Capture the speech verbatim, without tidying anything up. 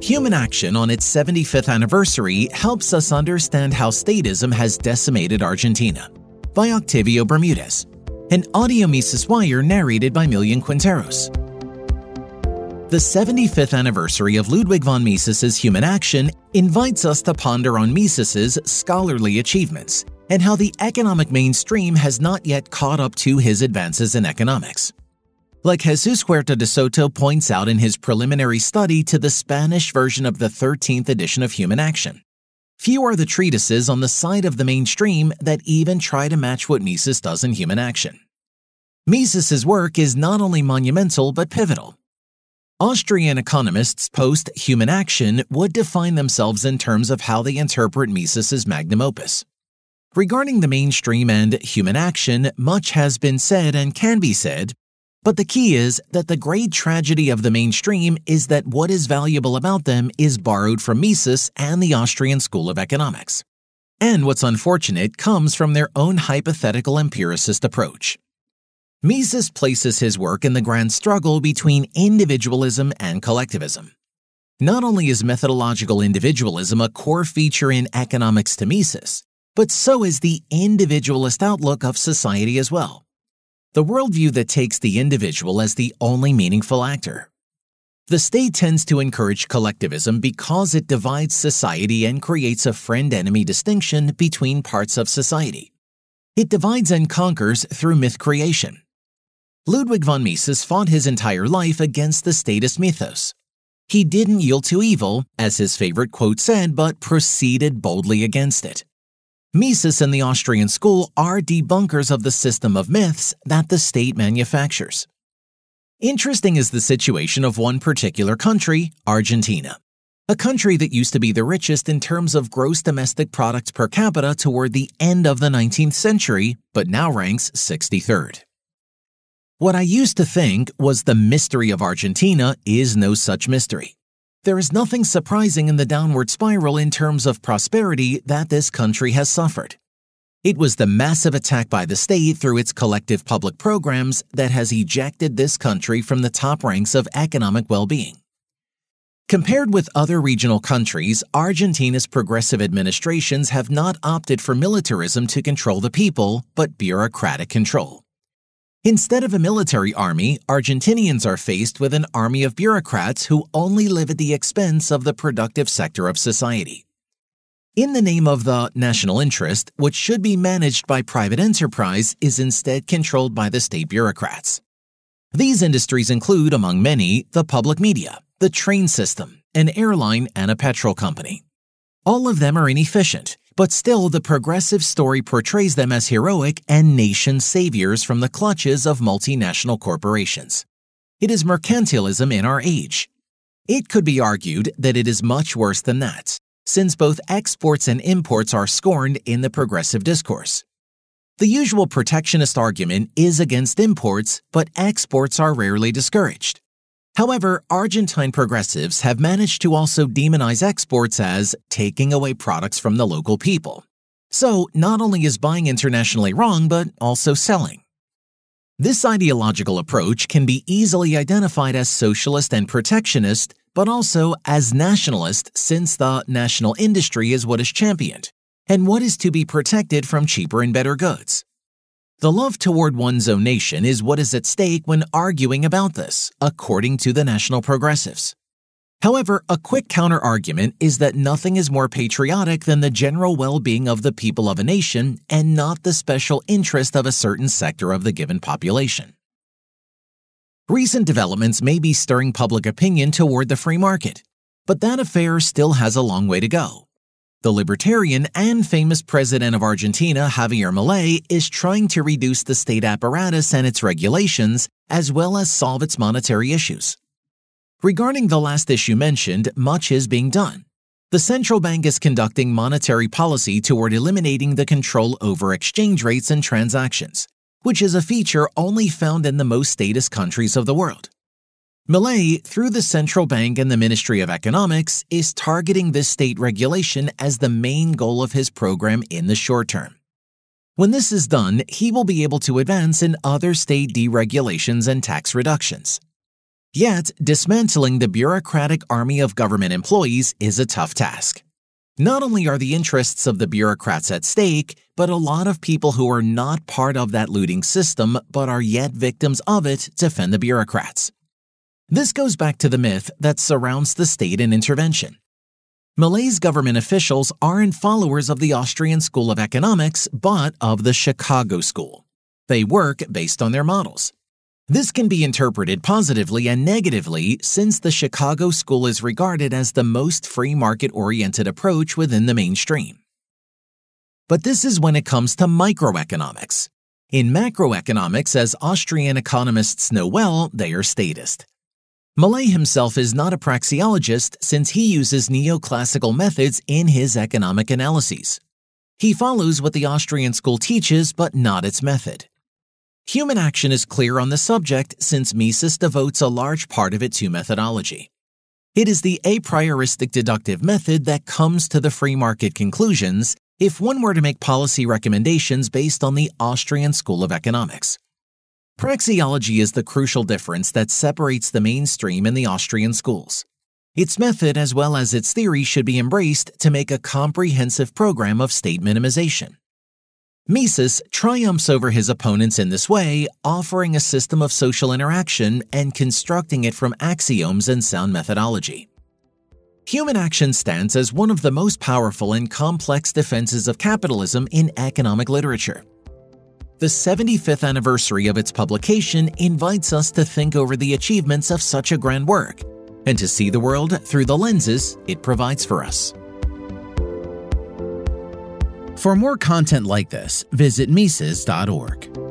Human Action on its seventy-fifth anniversary helps us understand how statism has decimated Argentina, by Octavio Bermudez, an audio Mises Wire narrated by Millian Quinteros. The seventy-fifth anniversary of Ludwig von Mises's Human Action invites us to ponder on Mises's scholarly achievements and how the economic mainstream has not yet caught up to his advances in economics. Like Jesus Huerta de Soto points out in his preliminary study to the Spanish version of the thirteenth edition of Human Action, few are the treatises on the side of the mainstream that even try to match what Mises does in Human Action. Mises's work is not only monumental but pivotal. Austrian economists post-Human Action would define themselves in terms of how they interpret Mises's magnum opus. Regarding the mainstream and Human Action, much has been said and can be said, but the key is that the great tragedy of the mainstream is that what is valuable about them is borrowed from Mises and the Austrian School of Economics. And what's unfortunate comes from their own hypothetical empiricist approach. Mises places his work in the grand struggle between individualism and collectivism. Not only is methodological individualism a core feature in economics to Mises, but so is the individualist outlook of society as well. The worldview that takes the individual as the only meaningful actor. The state tends to encourage collectivism because it divides society and creates a friend-enemy distinction between parts of society. It divides and conquers through myth creation. Ludwig von Mises fought his entire life against the statist mythos. He didn't yield to evil, as his favorite quote said, but proceeded boldly against it. Mises and the Austrian school are debunkers of the system of myths that the state manufactures. Interesting is the situation of one particular country, Argentina, a country that used to be the richest in terms of gross domestic product per capita toward the end of the nineteenth century, but now ranks sixty-third. What I used to think was the mystery of Argentina is no such mystery. There is nothing surprising in the downward spiral in terms of prosperity that this country has suffered. It was the massive attack by the state through its collective public programs that has ejected this country from the top ranks of economic well-being. Compared with other regional countries, Argentina's progressive administrations have not opted for militarism to control the people, but bureaucratic control. Instead of a military army, Argentinians are faced with an army of bureaucrats who only live at the expense of the productive sector of society. In the name of the national interest, what should be managed by private enterprise is instead controlled by the state bureaucrats. These industries include, among many, the public media, the train system, an airline, and a petrol company. All of them are inefficient, but still the progressive story portrays them as heroic and nation saviors from the clutches of multinational corporations. It is mercantilism in our age. It could be argued that it is much worse than that, since both exports and imports are scorned in the progressive discourse. The usual protectionist argument is against imports, but exports are rarely discouraged. However, Argentine progressives have managed to also demonize exports as taking away products from the local people. So, not only is buying internationally wrong, but also selling. This ideological approach can be easily identified as socialist and protectionist, but also as nationalist since the national industry is what is championed, and what is to be protected from cheaper and better goods. The love toward one's own nation is what is at stake when arguing about this, according to the national progressives. However, a quick counter-argument is that nothing is more patriotic than the general well-being of the people of a nation and not the special interest of a certain sector of the given population. Recent developments may be stirring public opinion toward the free market, but that affair still has a long way to go. The libertarian and famous president of Argentina, Javier Milei, is trying to reduce the state apparatus and its regulations, as well as solve its monetary issues. Regarding the last issue mentioned, much is being done. The central bank is conducting monetary policy toward eliminating the control over exchange rates and transactions, which is a feature only found in the most statist countries of the world. Milei, through the central bank and the Ministry of Economics, is targeting this state regulation as the main goal of his program in the short term. When this is done, he will be able to advance in other state deregulations and tax reductions. Yet, dismantling the bureaucratic army of government employees is a tough task. Not only are the interests of the bureaucrats at stake, but a lot of people who are not part of that looting system but are yet victims of it defend the bureaucrats. This goes back to the myth that surrounds the state and intervention. Malays government officials aren't followers of the Austrian School of Economics, but of the Chicago School. They work based on their models. This can be interpreted positively and negatively since the Chicago School is regarded as the most free market-oriented approach within the mainstream. But this is when it comes to microeconomics. In macroeconomics, as Austrian economists know well, they are statist. Malay himself is not a praxeologist since he uses neoclassical methods in his economic analyses. He follows what the Austrian school teaches, but not its method. Human action is clear on the subject since Mises devotes a large part of it to methodology. It is the a prioristic deductive method that comes to the free market conclusions if one were to make policy recommendations based on the Austrian School of Economics. Praxeology is the crucial difference that separates the mainstream and the Austrian schools. Its method as well as its theory should be embraced to make a comprehensive program of state minimization. Mises triumphs over his opponents in this way, offering a system of social interaction and constructing it from axioms and sound methodology. Human action stands as one of the most powerful and complex defenses of capitalism in economic literature. The seventy-fifth anniversary of its publication invites us to think over the achievements of such a grand work and to see the world through the lenses it provides for us. For more content like this, visit Mises dot org.